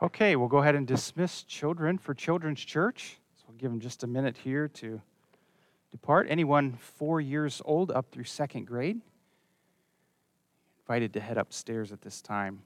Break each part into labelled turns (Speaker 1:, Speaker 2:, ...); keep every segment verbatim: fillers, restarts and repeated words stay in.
Speaker 1: Okay, we'll go ahead and dismiss children for Children's Church. So we'll give them just a minute here to depart. Anyone four years old up through second grade, invited to head upstairs at this time.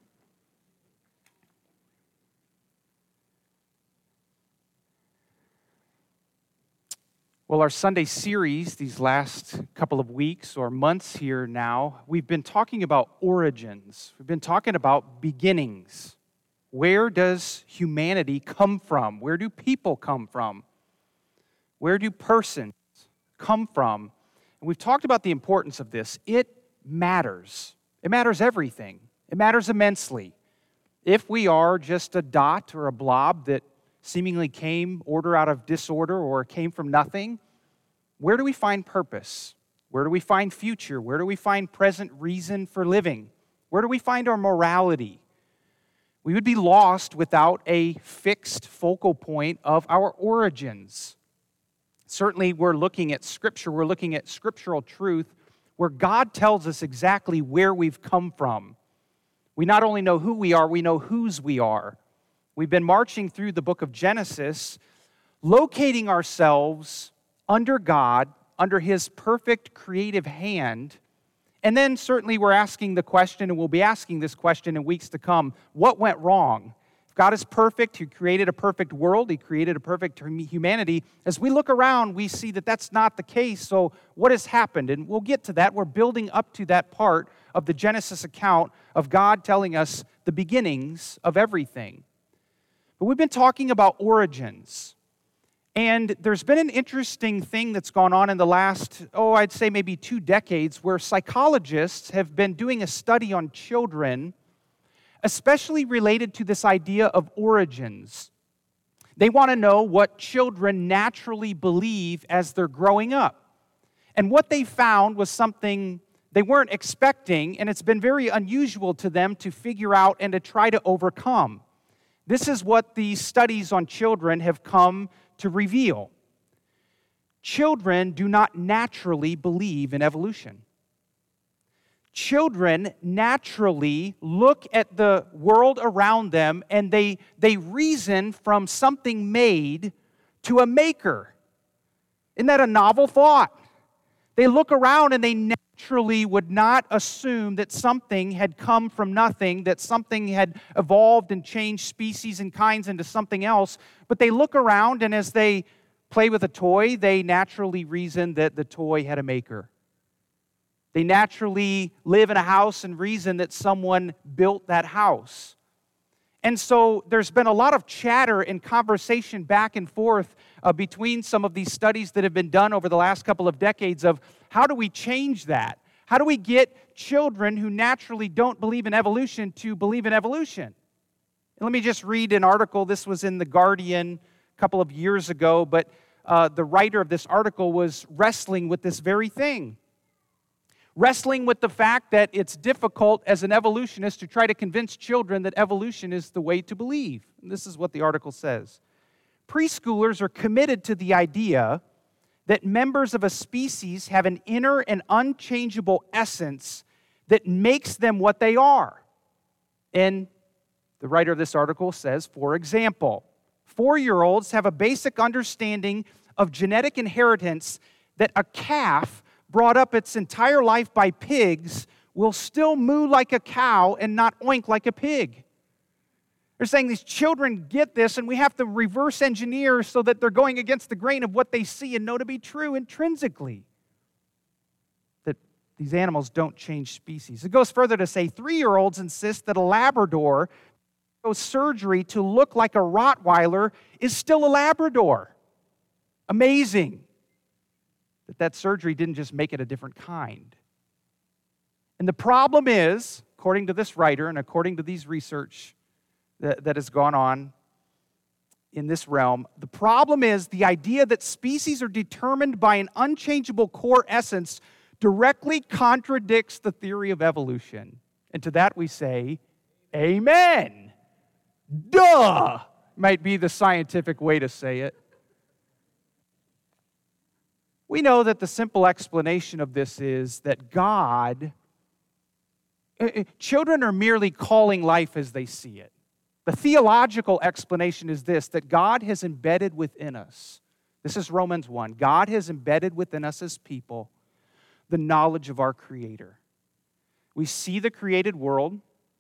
Speaker 1: Well, our Sunday series, these last couple of weeks or months here now, we've been talking about origins. We've been talking about beginnings. Where does humanity come from? Where do people come from? Where do persons come from? And we've talked about the importance of this. It matters. It matters everything. It matters immensely. If we are just a dot or a blob that seemingly came order out of disorder or came from nothing, where do we find purpose? Where do we find future? Where do we find present reason for living? Where do we find our morality? We would be lost without a fixed focal point of our origins. Certainly, we're looking at Scripture, we're looking at scriptural truth where God tells us exactly where we've come from. We not only know who we are, we know whose we are. We've been marching through the book of Genesis, locating ourselves under God, under His perfect creative hand. And then certainly we're asking the question, and we'll be asking this question in weeks to come, what went wrong? If God is perfect, He created a perfect world, He created a perfect humanity. As we look around, we see that that's not the case, so what has happened? And we'll get to that. We're building up to that part of the Genesis account of God telling us the beginnings of everything. But we've been talking about origins. And there's been an interesting thing that's gone on in the last, oh, I'd say maybe two decades, where psychologists have been doing a study on children, especially related to this idea of origins. They want to know what children naturally believe as they're growing up. And what they found was something they weren't expecting, and it's been very unusual to them to figure out and to try to overcome. This is what these studies on children have come to reveal. Children do not naturally believe in evolution. Children naturally look at the world around them and they, they reason from something made to a maker. Isn't that a novel thought? They look around and they naturally would not assume that something had come from nothing, that something had evolved and changed species and kinds into something else. But they look around, and as they play with a toy, they naturally reason that the toy had a maker. They naturally live in a house and reason that someone built that house. And so there's been a lot of chatter and conversation back and forth uh, between some of these studies that have been done over the last couple of decades of how do we change that? How do we get children who naturally don't believe in evolution to believe in evolution? And let me just read an article. This was in The Guardian a couple of years ago, but uh, the writer of this article was wrestling with this very thing. Wrestling with the fact that it's difficult as an evolutionist to try to convince children that evolution is the way to believe. And this is what the article says. Preschoolers are committed to the idea that members of a species have an inner and unchangeable essence that makes them what they are. And the writer of this article says, for example, four-year-olds have a basic understanding of genetic inheritance that a calf brought up its entire life by pigs will still moo like a cow and not oink like a pig. They're saying these children get this, and we have to reverse engineer so that they're going against the grain of what they see and know to be true intrinsically. That these animals don't change species. It goes further to say three-year-olds insist that a Labrador goes surgery to look like a Rottweiler is still a Labrador. Amazing that that surgery didn't just make it a different kind. And the problem is, according to this writer and according to these research that, that has gone on in this realm, the problem is the idea that species are determined by an unchangeable core essence directly contradicts the theory of evolution. And to that we say, amen. Duh, might be the scientific way to say it. We know that the simple explanation of this is that God, children are merely calling life as they see it. The theological explanation is this, that God has embedded within us, this is Romans one, God has embedded within us as people the knowledge of our Creator. We see the created world.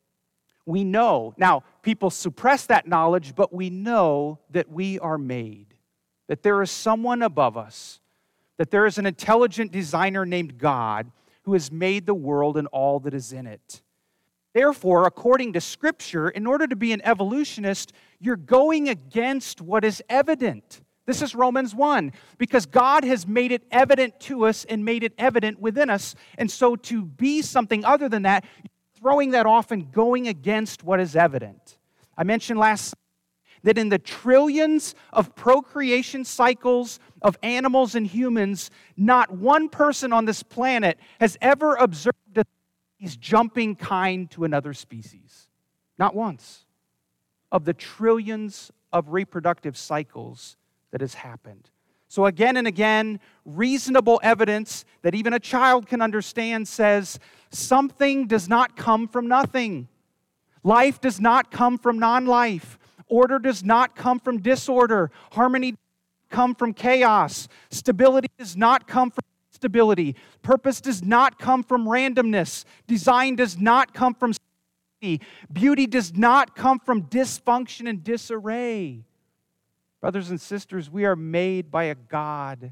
Speaker 1: We know, now people suppress that knowledge, but we know that we are made, that there is someone above us, that there is an intelligent designer named God who has made the world and all that is in it. Therefore, according to Scripture, in order to be an evolutionist, you're going against what is evident. This is Romans one, because God has made it evident to us and made it evident within us. And so to be something other than that, you're throwing that off and going against what is evident. I mentioned last that in the trillions of procreation cycles of animals and humans, not one person on this planet has ever observed a species jumping kind to another species. Not once. Of the trillions of reproductive cycles that has happened. So again and again, reasonable evidence that even a child can understand says something does not come from nothing. Life does not come from non-life. Order does not come from disorder. Harmony does not come from chaos. Stability does not come from instability. Purpose does not come from randomness. Design does not come from stability. Beauty does not come from dysfunction and disarray. Brothers and sisters, we are made by a God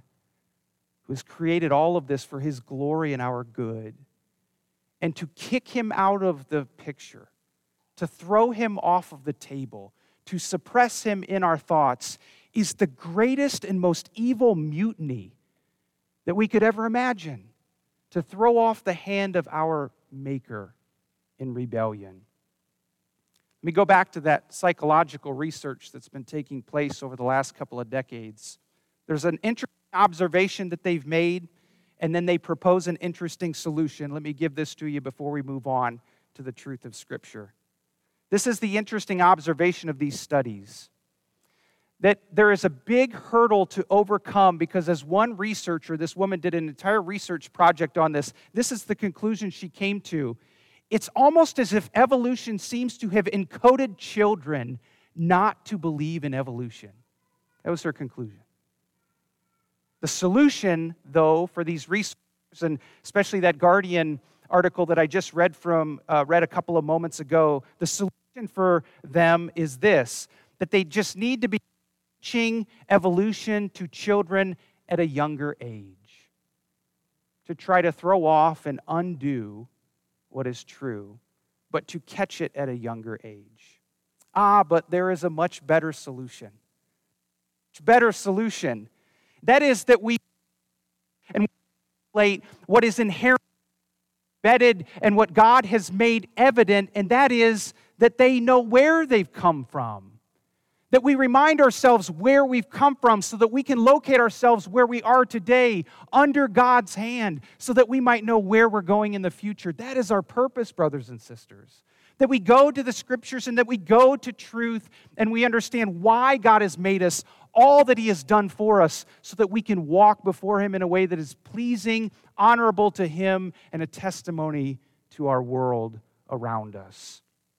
Speaker 1: who has created all of this for His glory and our good. And to kick Him out of the picture, to throw Him off of the table, to suppress Him in our thoughts is the greatest and most evil mutiny that we could ever imagine. To throw off the hand of our Maker in rebellion. Let me go back to that psychological research that's been taking place over the last couple of decades. There's an interesting observation that they've made, and then they propose an interesting solution. Let me give this to you before we move on to the truth of Scripture. This is the interesting observation of these studies, that there is a big hurdle to overcome because as one researcher, this woman did an entire research project on this, this is the conclusion she came to. It's almost as if evolution seems to have encoded children not to believe in evolution. That was her conclusion. The solution, though, for these researchers, and especially that Guardian article that I just read from, uh, read a couple of moments ago, the solution for them is this, that they just need to be teaching evolution to children at a younger age, to try to throw off and undo what is true, but to catch it at a younger age. Ah, but there is a much better solution. Much better solution. That is that we and relate what is inherently embedded and what God has made evident, and that is that they know where they've come from. That we remind ourselves where we've come from so that we can locate ourselves where we are today under God's hand so that we might know where we're going in the future. That is our purpose, brothers and sisters. That we go to the Scriptures and that we go to truth and we understand why God has made us, all that He has done for us, so that we can walk before Him in a way that is pleasing, honorable to Him, and a testimony to our world around us.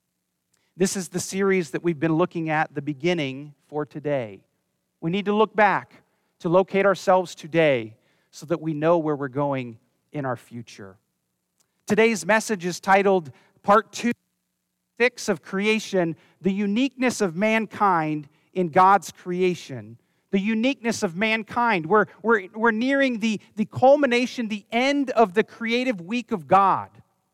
Speaker 1: This is the series that we've been looking at, the beginning for today. We need to look back to locate ourselves today so that we know where we're going in our future. Today's message is titled Part two, Six of Creation, the uniqueness of mankind in God's creation. The uniqueness of mankind. We're, we're, we're nearing the, the culmination, the end of the creative week of God.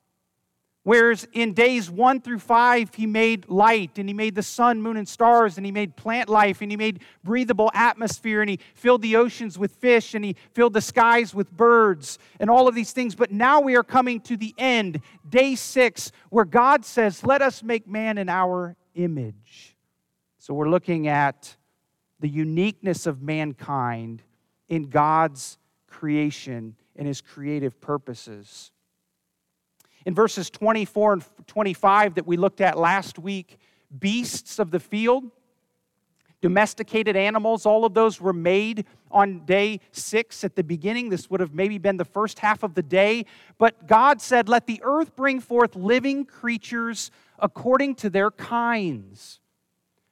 Speaker 1: Whereas in days one through five, He made light, and He made the sun, moon, and stars, and He made plant life, and He made breathable atmosphere, and He filled the oceans with fish, and He filled the skies with birds, and all of these things. But now we are coming to the end, day six, where God says, let us make man in our image. So we're looking at the uniqueness of mankind in God's creation and His creative purposes. In verses twenty-four and twenty-five that we looked at last week, beasts of the field, domesticated animals, all of those were made on day six at the beginning. This would have maybe been the first half of the day. But God said, let the earth bring forth living creatures according to their kinds.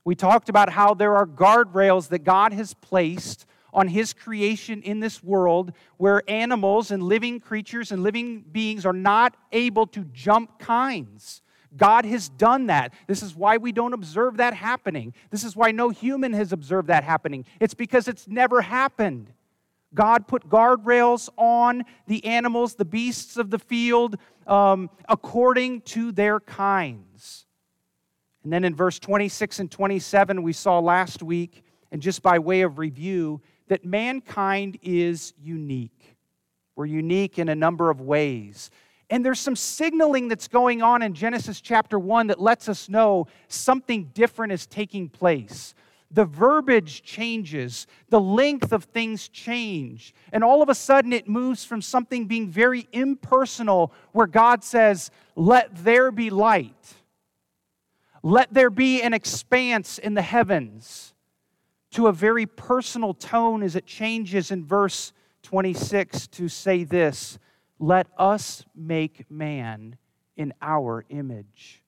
Speaker 1: We talked about how there are guardrails that God has placed on His creation in this world where animals and living creatures and living beings are not able to jump kinds. God has done that. This is why we don't observe that happening. This is why no human has observed that happening. It's because it's never happened. God put guardrails on the animals, the beasts of the field, um, according to their kinds. And then in verse twenty-six and twenty-seven, we saw last week, and just by way of review, that mankind is unique. We're unique in a number of ways. And there's some signaling that's going on in Genesis chapter one that lets us know something different is taking place. The verbiage changes, the length of things change, and all of a sudden it moves from something being very impersonal, where God says, "Let there be light. Let there be an expanse in the heavens," to a very personal tone as it changes in verse twenty-six to say this, "Let us make man in our image."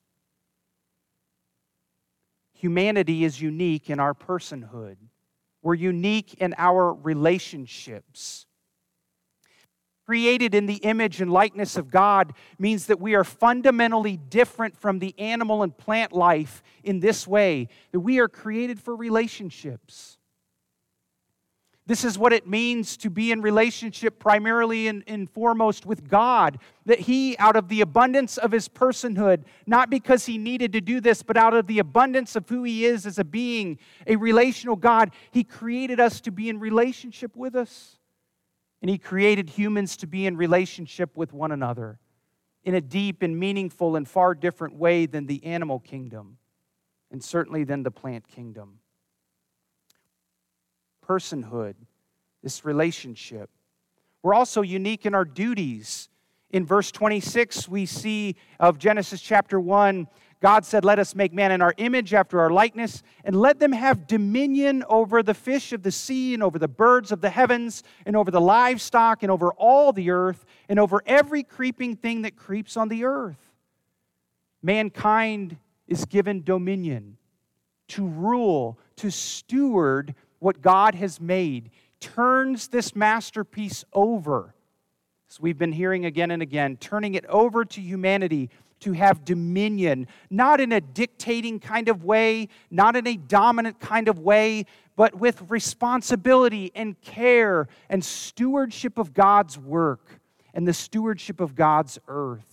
Speaker 1: Humanity is unique in our personhood. We're unique in our relationships. Created in the image and likeness of God means that we are fundamentally different from the animal and plant life in this way, that we are created for relationships. This is what it means to be in relationship primarily and, and foremost with God, that He, out of the abundance of His personhood, not because He needed to do this, but out of the abundance of who He is as a being, a relational God, He created us to be in relationship with us. And He created humans to be in relationship with one another in a deep and meaningful and far different way than the animal kingdom, and certainly than the plant kingdom. Personhood, this relationship. We're also unique in our duties. In verse twenty-six, we see of Genesis chapter one, God said, "Let us make man in our image after our likeness, and let them have dominion over the fish of the sea, and over the birds of the heavens, and over the livestock, and over all the earth, and over every creeping thing that creeps on the earth." Mankind is given dominion to rule, to steward what God has made, turns this masterpiece over. As we've been hearing again and again, turning it over to humanity to have dominion, not in a dictating kind of way, not in a dominant kind of way, but with responsibility and care and stewardship of God's work and the stewardship of God's earth.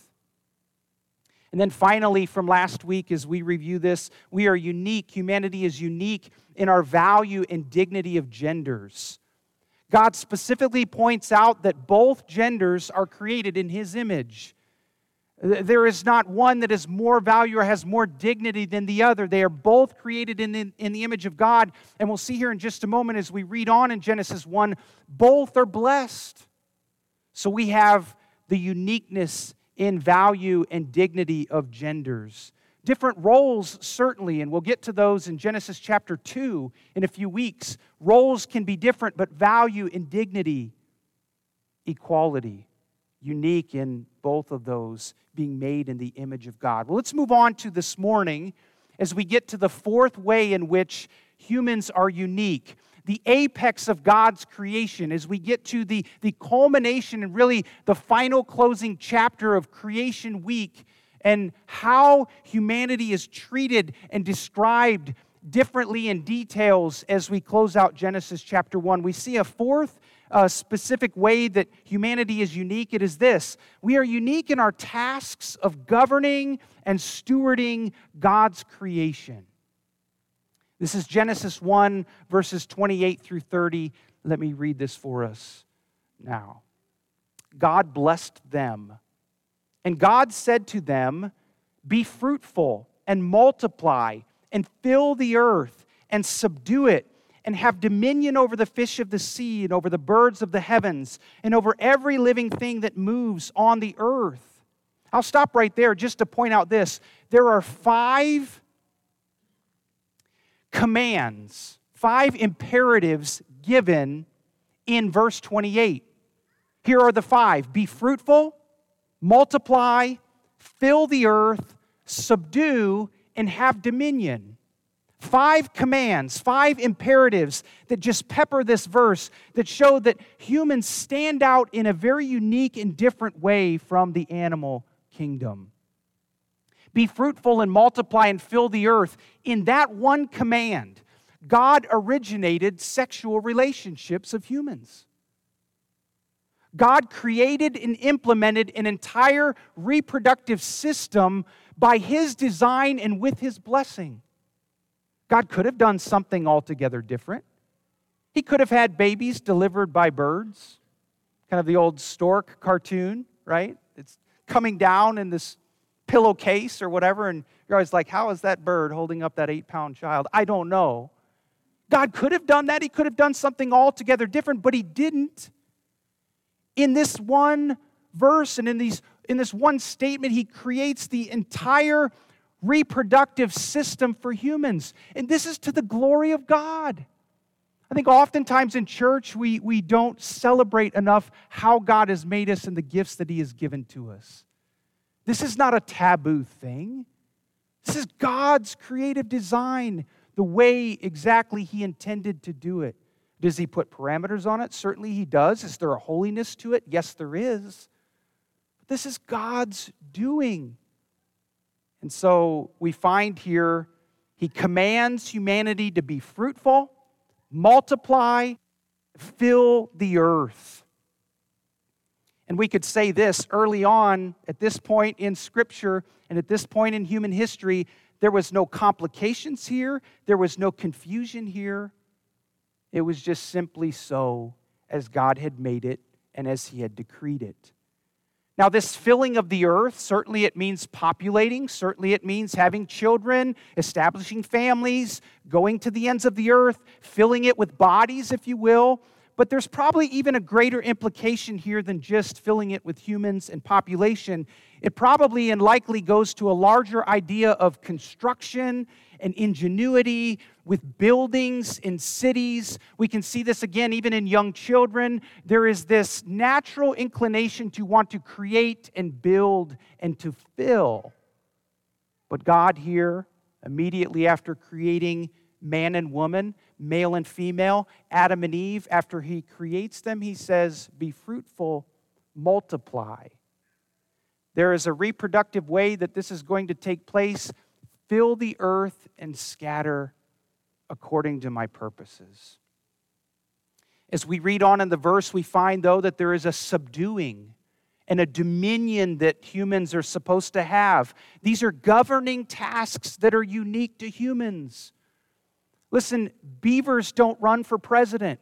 Speaker 1: And then finally, from last week, as we review this, we are unique. Humanity is unique in our value and dignity of genders. God specifically points out that both genders are created in His image. There is not one that is more value or has more dignity than the other. They are both created in the, in the image of God. And we'll see here in just a moment as we read on in Genesis one, both are blessed. So we have the uniqueness in value and dignity of genders. Different roles, certainly, and we'll get to those in Genesis chapter two in a few weeks. Roles can be different, but value and dignity, equality, unique in both of those being made in the image of God. Well, let's move on to this morning as we get to the fourth way in which humans are unique. The apex of God's creation, as we get to the, the culmination and really the final closing chapter of creation week, and how humanity is treated and described differently in details as we close out Genesis chapter one. We see a fourth uh, specific way that humanity is unique. It is this: we are unique in our tasks of governing and stewarding God's creation. This is Genesis one, verses twenty-eight through thirty. Let me read this for us now. God blessed them, and God said to them, "Be fruitful and multiply, and fill the earth, and subdue it, and have dominion over the fish of the sea, and over the birds of the heavens, and over every living thing that moves on the earth." I'll stop right there just to point out this. There are five commands, five imperatives given in verse twenty-eight. Here are the five: be fruitful, multiply, fill the earth, subdue, and have dominion. Five commands, five imperatives that just pepper this verse that show that humans stand out in a very unique and different way from the animal kingdom. Be fruitful and multiply and fill the earth. In that one command, God originated sexual relationships of humans. God created and implemented an entire reproductive system by His design and with His blessing. God could have done something altogether different. He could have had babies delivered by birds, kind of the old stork cartoon, right? It's coming down in this pillowcase or whatever, and you're always like, how is that bird holding up that eight-pound child? I don't know. God could have done that. He could have done something altogether different, but He didn't. In this one verse and in these in this one statement, He creates the entire reproductive system for humans. And this is to the glory of God. I think oftentimes in church, we, we don't celebrate enough how God has made us and the gifts that He has given to us. This is not a taboo thing. This is God's creative design, the way exactly He intended to do it. Does He put parameters on it? Certainly He does. Is there a holiness to it? Yes, there is. But this is God's doing. And so we find here, He commands humanity to be fruitful, multiply, fill the earth. And we could say this early on, at this point in Scripture and at this point in human history, there was no complications here, there was no confusion here. It was just simply so as God had made it and as He had decreed it. Now, this filling of the earth, certainly it means populating. Certainly it means having children, establishing families, going to the ends of the earth, filling it with bodies, if you will. But there's probably even a greater implication here than just filling it with humans and population. It probably and likely goes to a larger idea of construction and ingenuity with buildings in cities. We can see this again even in young children. There is this natural inclination to want to create and build and to fill. But God here, immediately after creating man and woman, male and female, Adam and Eve, after He creates them, He says, be fruitful, multiply. There is a reproductive way that this is going to take place. Fill the earth and scatter according to my purposes. As we read on in the verse, we find, though, that there is a subduing and a dominion that humans are supposed to have. These are governing tasks that are unique to humans. Listen, beavers don't run for president.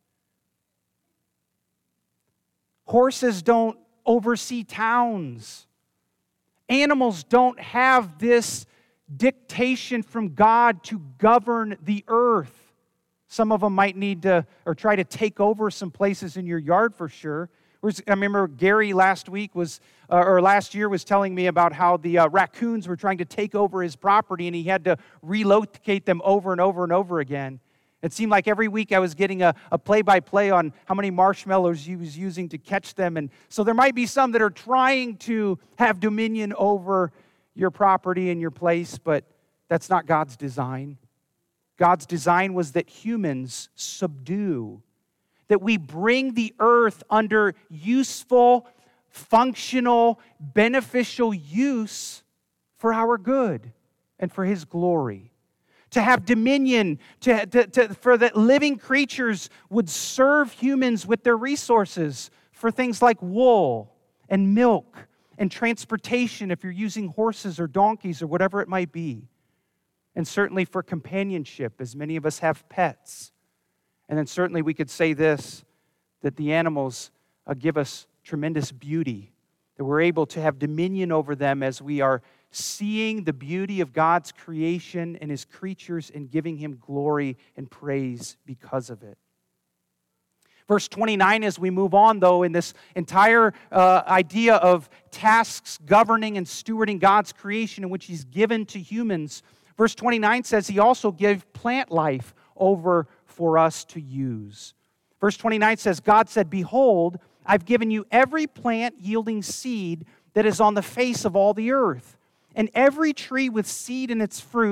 Speaker 1: Horses don't oversee towns. Animals don't have this dictation from God to govern the earth. Some of them might need to, or try to take over some places in your yard for sure. I remember Gary last week was, uh, or last year was telling me about how the uh, raccoons were trying to take over his property and he had to relocate them over and over and over again. It seemed like every week I was getting a, a play-by-play on how many marshmallows he was using to catch them. And so there might be some that are trying to have dominion over your property and your place, but that's not God's design. God's design was that humans subdue, that we bring the earth under useful, functional, beneficial use for our good and for His glory. To have dominion, to, to, to, for that living creatures would serve humans with their resources for things like wool and milk and transportation if you're using horses or donkeys or whatever it might be. And certainly for companionship, as many of us have pets. And then certainly we could say this, that the animals uh, give us tremendous beauty, that we're able to have dominion over them as we are seeing the beauty of God's creation and His creatures and giving Him glory and praise because of it. Verse twenty-nine, as we move on, though, in this entire uh, idea of tasks governing and stewarding God's creation in which He's given to humans, verse twenty-nine says He also gave plant life over for us to use. Verse twenty-nine says, God said, behold, I've given you every plant yielding seed that is on the face of all the earth, and every tree with seed in its fruit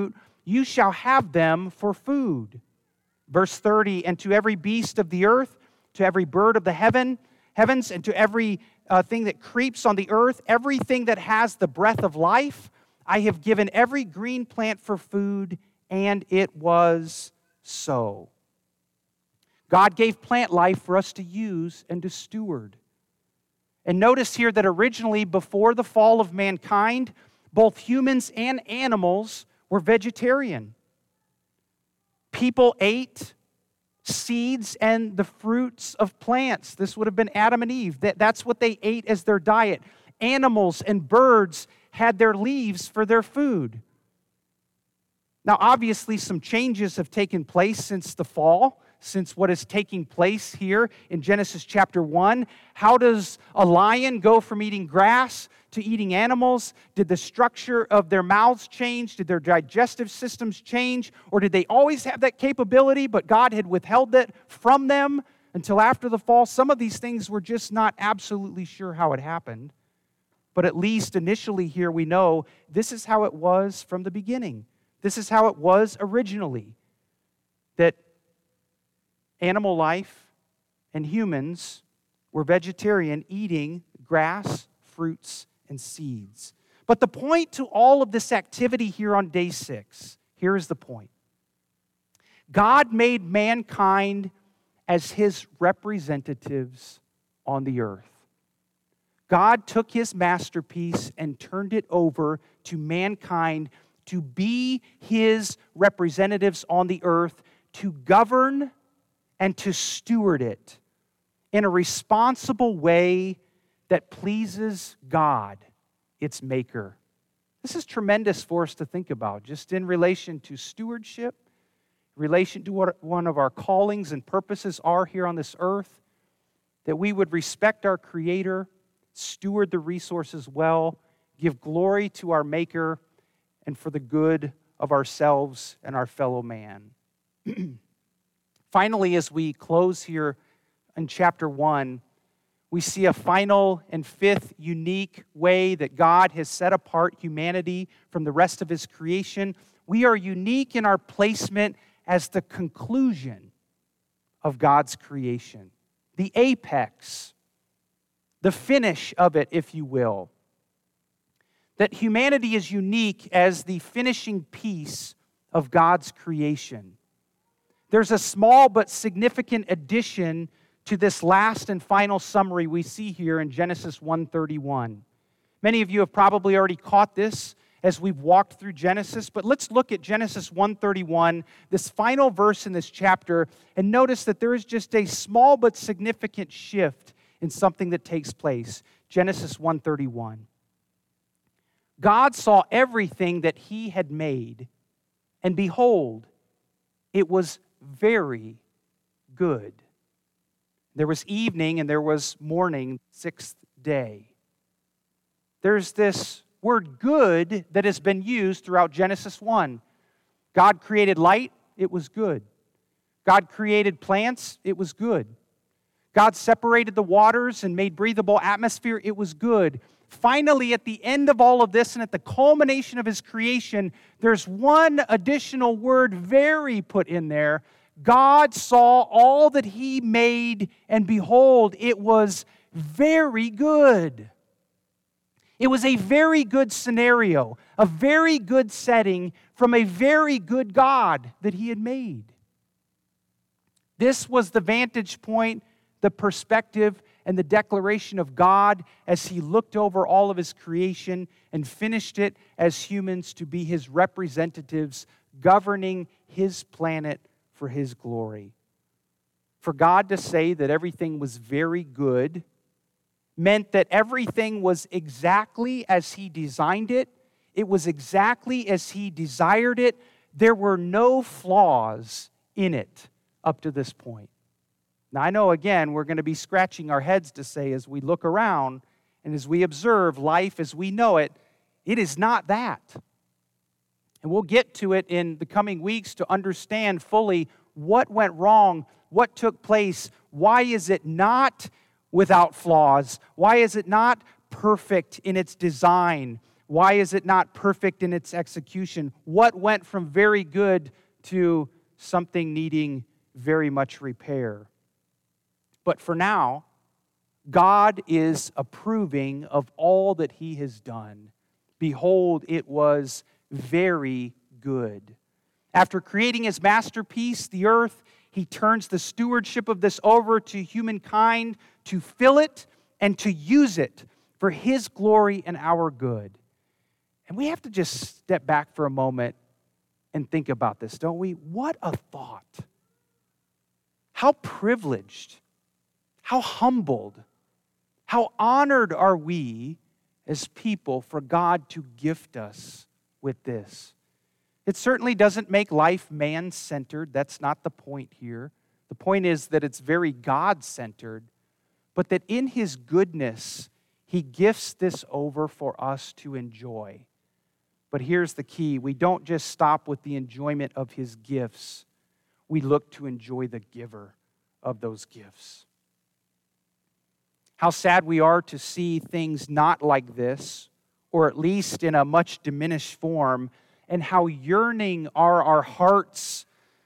Speaker 1: you shall have them for food. Verse thirty, and to every beast of the earth, to every bird of the heaven, heavens, and to every uh, thing that creeps on the earth, everything that has the breath of life, I have given every green plant for food, and it was so. God gave plant life for us to use and to steward. And notice here that originally, before the fall of mankind, both humans and animals were vegetarian. People ate seeds and the fruits of plants. This would have been Adam and Eve. That, that's what they ate as their diet. Animals and birds had their leaves for their food. Now, obviously, some changes have taken place since the fall, since what is taking place here in Genesis chapter one. How does a lion go from eating grass to eating animals? Did the structure of their mouths change? Did their digestive systems change? Or did they always have that capability, but God had withheld it from them until after the fall? Some of these things we're just not absolutely sure how it happened. But at least initially here we know this is how it was from the beginning. This is how it was originally. That animal life and humans were vegetarian, eating grass, fruits, and seeds. But the point to all of this activity here on day six, here is the point. God made mankind as His representatives on the earth. God took His masterpiece and turned it over to mankind to be His representatives on the earth, to govern and to steward it in a responsible way that pleases God, its maker. This is tremendous for us to think about, just in relation to stewardship, in relation to what one of our callings and purposes are here on this earth, that we would respect our Creator, steward the resources well, give glory to our Maker, and for the good of ourselves and our fellow man. Finally, as we close here in chapter one, we see a final and fifth unique way that God has set apart humanity from the rest of His creation. We are unique in our placement as the conclusion of God's creation, the apex, the finish of it, if you will. That humanity is unique as the finishing piece of God's creation. There's a small but significant addition to this last and final summary we see here in Genesis one thirty-one. Many of you have probably already caught this as we've walked through Genesis, but let's look at Genesis one thirty-one, this final verse in this chapter, and notice that there is just a small but significant shift in something that takes place. Genesis one thirty-one. God saw everything that He had made, and behold, it was very good. There was evening and there was morning, sixth day. There's this word good that has been used throughout Genesis one. God created light, it was good. God created plants, it was good. God separated the waters and made breathable atmosphere, it was good. Finally, at the end of all of this and at the culmination of His creation, there's one additional word, very, put in there. God saw all that He made, and behold, it was very good. It was a very good scenario, a very good setting from a very good God that He had made. This was the vantage point, the perspective, and the declaration of God as He looked over all of His creation and finished it as humans to be His representatives governing His planet for His glory. For God to say that everything was very good meant that everything was exactly as He designed it. It was exactly as He desired it. There were no flaws in it up to this point. Now, I know, again, we're going to be scratching our heads to say as we look around and as we observe life as we know it, it is not that. And we'll get to it in the coming weeks to understand fully what went wrong, what took place, why is it not without flaws, why is it not perfect in its design, Why is it not perfect in its execution? What went from very good to something needing very much repair? But for now, God is approving of all that He has done. Behold, it was very good. After creating His masterpiece, the earth, He turns the stewardship of this over to humankind to fill it and to use it for His glory and our good. And we have to just step back for a moment and think about this, don't we? What a thought. How privileged, how humbled, how honored are we as people for God to gift us with this. It certainly doesn't make life man-centered. That's not the point here. The point is that it's very God-centered, but that in His goodness, He gifts this over for us to enjoy. But here's the key. We don't just stop with the enjoyment of His gifts. We look to enjoy the giver of those gifts. How sad we are to see things not like this, or at least in a much diminished form, and how yearning are our hearts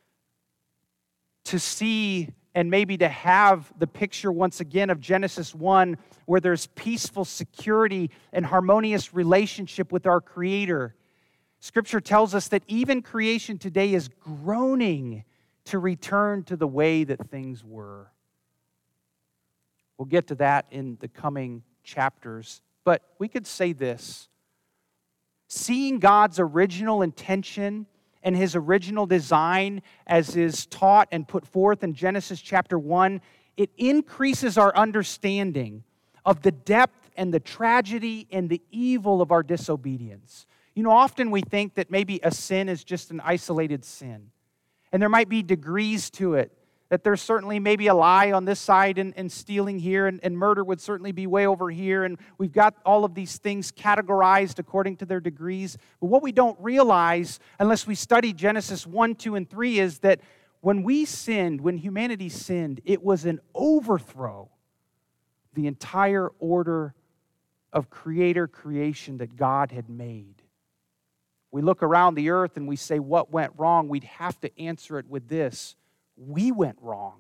Speaker 1: to see and maybe to have the picture once again of Genesis one, where there's peaceful security and harmonious relationship with our Creator. Scripture tells us that even creation today is groaning to return to the way that things were. We'll get to that in the coming chapters, but we could say this. Seeing God's original intention and His original design as is taught and put forth in Genesis chapter one, it increases our understanding of the depth and the tragedy and the evil of our disobedience. You know, often we think that maybe a sin is just an isolated sin, and there might be degrees to it, that there's certainly maybe a lie on this side and, and stealing here, and, and murder would certainly be way over here, and we've got all of these things categorized according to their degrees. But what we don't realize, unless we study Genesis one, two, and three, is that when we sinned, when humanity sinned, it was an overthrow of the entire order of creator creation that God had made. We look around the earth and we say, what went wrong? We'd have to answer it with this. We went wrong.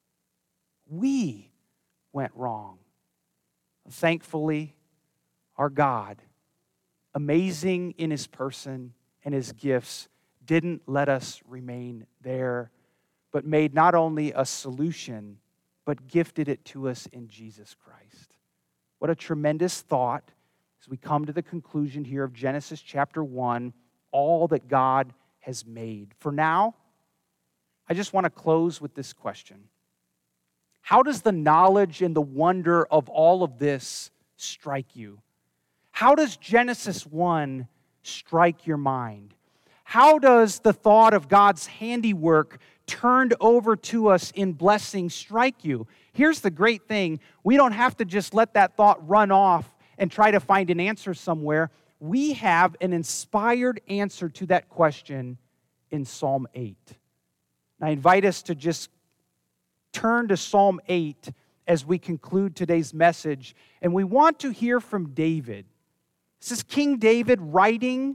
Speaker 1: We went wrong. Thankfully, our God, amazing in His person and His gifts, didn't let us remain there, but made not only a solution, but gifted it to us in Jesus Christ. What a tremendous thought as we come to the conclusion here of Genesis chapter one, all that God has made. For now, I just want to close with this question. How does the knowledge and the wonder of all of this strike you? How does Genesis one strike your mind? How does the thought of God's handiwork turned over to us in blessing strike you? Here's the great thing. We don't have to just let that thought run off and try to find an answer somewhere. We have an inspired answer to that question in Psalm eight. I invite us to just turn to Psalm eight as we conclude today's message. And we want to hear from David. This is King David writing.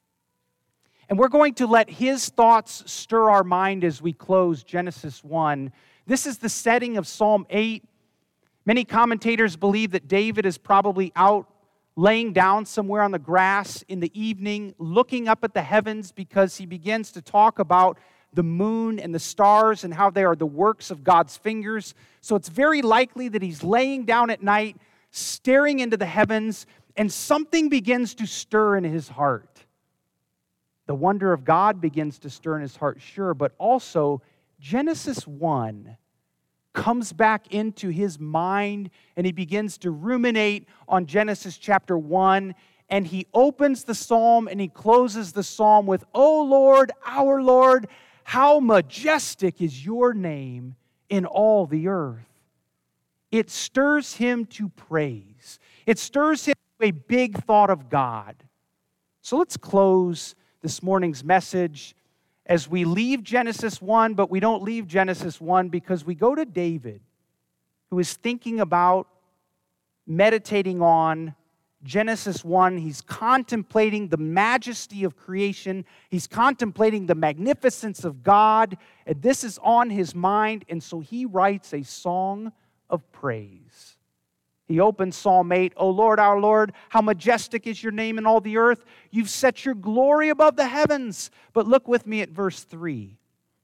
Speaker 1: And we're going to let his thoughts stir our mind as we close Genesis one. This is the setting of Psalm eight. Many commentators believe that David is probably out laying down somewhere on the grass in the evening, looking up at the heavens, because he begins to talk about the moon and the stars and how they are the works of God's fingers. So it's very likely that he's laying down at night, staring into the heavens, and something begins to stir in his heart. The wonder of God begins to stir in his heart, sure, but also Genesis one comes back into his mind, and he begins to ruminate on Genesis chapter one, and he opens the psalm and he closes the psalm with, "O Lord, our Lord, how majestic is your name in all the earth." It stirs him to praise. It stirs him to a big thought of God. So let's close this morning's message as we leave Genesis one, but we don't leave Genesis one because we go to David, who is thinking about, meditating on Genesis one, he's contemplating the majesty of creation. He's contemplating the magnificence of God. And this is on his mind, and so he writes a song of praise. He opens Psalm eight, O Lord, our Lord, how majestic is your name in all the earth. You've set your glory above the heavens. But look with me at verse three.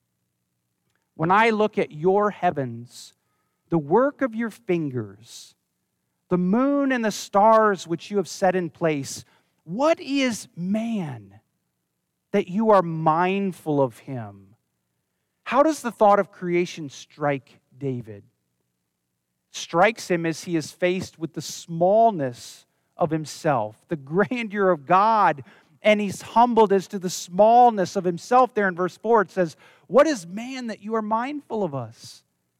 Speaker 1: When I look at your heavens, the work of your fingers, the moon and the stars which you have set in place, what is man that you are mindful of him? How does the thought of creation strike David? Strikes him as he is faced with the smallness of himself, the grandeur of God, and he's humbled as to the smallness of himself. There in verse four it says, what is man that you are mindful of us?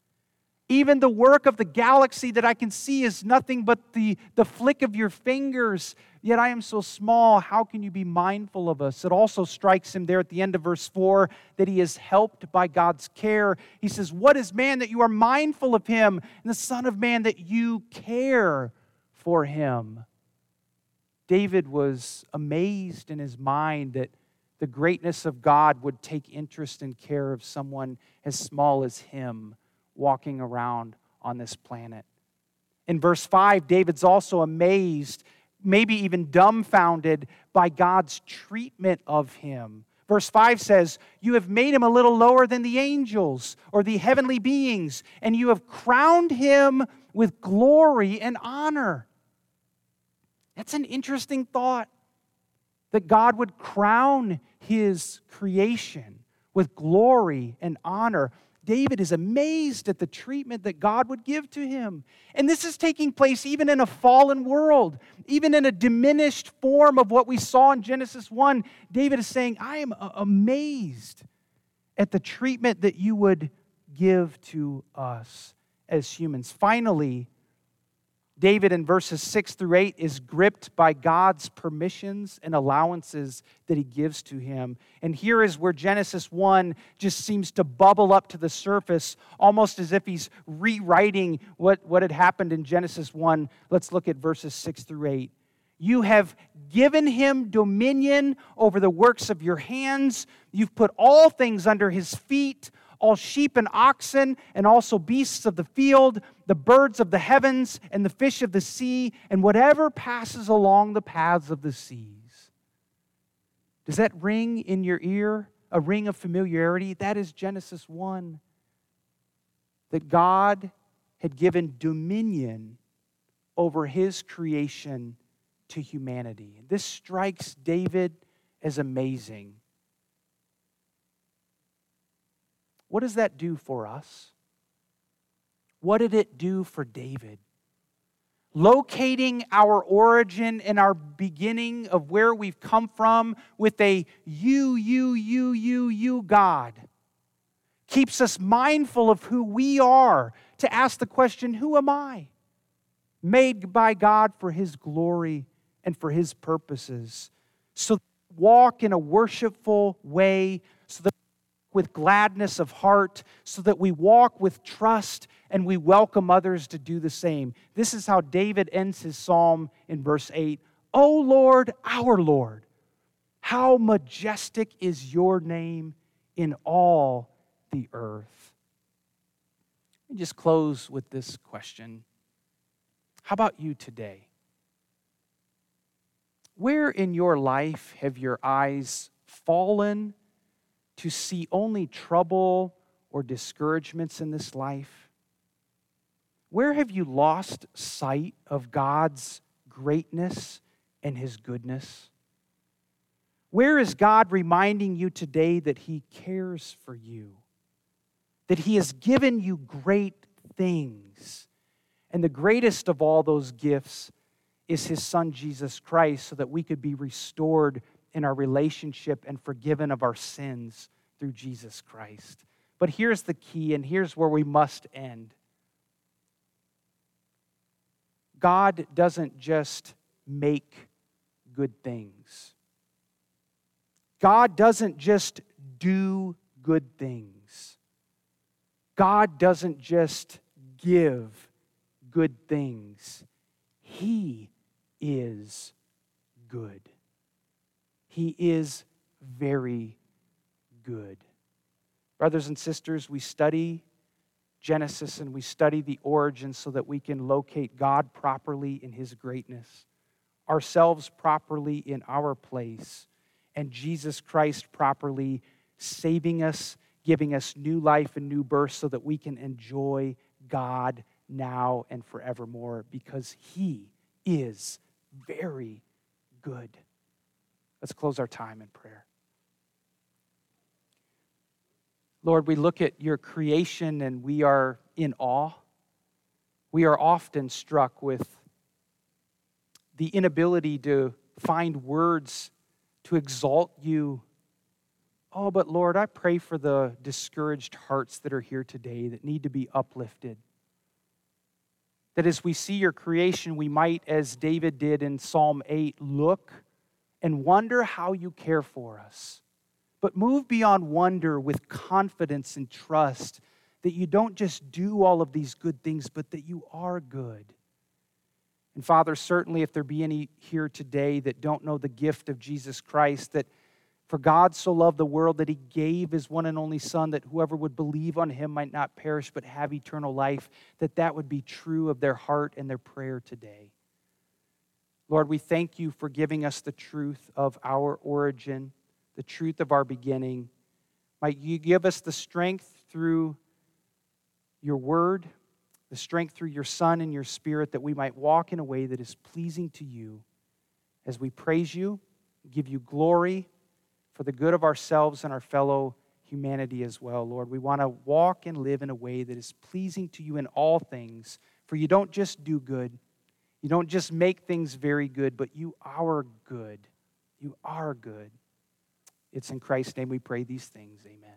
Speaker 1: Even the work of the galaxy that I can see is nothing but the, the flick of your fingers. Yet I am so small. How can you be mindful of us? It also strikes him there at the end of verse four that he is helped by God's care. He says, what is man that you are mindful of him? And the Son of Man that you care for him. David was amazed in his mind that the greatness of God would take interest and care of someone as small as him, walking around on this planet. In verse five, David's also amazed, maybe even dumbfounded by God's treatment of him. Verse five says, you have made him a little lower than the angels or the heavenly beings, and you have crowned him with glory and honor. That's an interesting thought, that God would crown his creation with glory and honor. David is amazed at the treatment that God would give to him. And this is taking place even in a fallen world, even in a diminished form of what we saw in Genesis one. David is saying, I am amazed at the treatment that you would give to us as humans. Finally, David in verses six through eight is gripped by God's permissions and allowances that he gives to him. And here is where Genesis one just seems to bubble up to the surface, almost as if he's rewriting what, what had happened in Genesis one. Let's look at verses six through eight. You have given him dominion over the works of your hands. You've put all things under his feet, all sheep and oxen, and also beasts of the field, the birds of the heavens, and the fish of the sea, and whatever passes along the paths of the seas. Does that ring in your ear? A ring of familiarity? That is Genesis one. That God had given dominion over his creation to humanity. This strikes David as amazing. What does that do for us? What did it do for David? Locating our origin and our beginning of where we've come from with a you, you, you, you, you God keeps us mindful of who we are, to ask the question, who am I? Made by God for his glory and for his purposes. So walk in a worshipful way, so that with gladness of heart, so that we walk with trust and we welcome others to do the same. This is how David ends his psalm in verse eight. O Lord, our Lord, how majestic is your name in all the earth. Let me just close with this question. How about you today? Where in your life have your eyes fallen to see only trouble or discouragements in this life? Where have you lost sight of God's greatness and his goodness? Where is God reminding you today that he cares for you, that he has given you great things? And the greatest of all those gifts is his Son, Jesus Christ, so that we could be restored in our relationship and forgiven of our sins through Jesus Christ. But here's the key, and here's where we must end. God doesn't just make good things. God doesn't just do good things. God doesn't just give good things. He is good. He is very good. Brothers and sisters, we study Genesis and we study the origin so that we can locate God properly in His greatness, ourselves properly in our place, and Jesus Christ properly saving us, giving us new life and new birth so that we can enjoy God now and forevermore because He is very good. Let's close our time in prayer. Lord, we look at your creation and we are in awe. We are often struck with the inability to find words to exalt you. Oh, but Lord, I pray for the discouraged hearts that are here today that need to be uplifted. That as we see your creation, we might, as David did in Psalm eight, look and wonder how you care for us. But move beyond wonder with confidence and trust that you don't just do all of these good things, but that you are good. And Father, certainly if there be any here today that don't know the gift of Jesus Christ, that for God so loved the world that He gave His one and only Son, that whoever would believe on Him might not perish but have eternal life, that that would be true of their heart and their prayer today. Lord, we thank you for giving us the truth of our origin, the truth of our beginning. Might you give us the strength through your word, the strength through your Son and your Spirit, that we might walk in a way that is pleasing to you as we praise you, give you glory for the good of ourselves and our fellow humanity as well, Lord. We want to walk and live in a way that is pleasing to you in all things, for you don't just do good. You don't just make things very good, but you are good. You are good. It's in Christ's name we pray these things. Amen.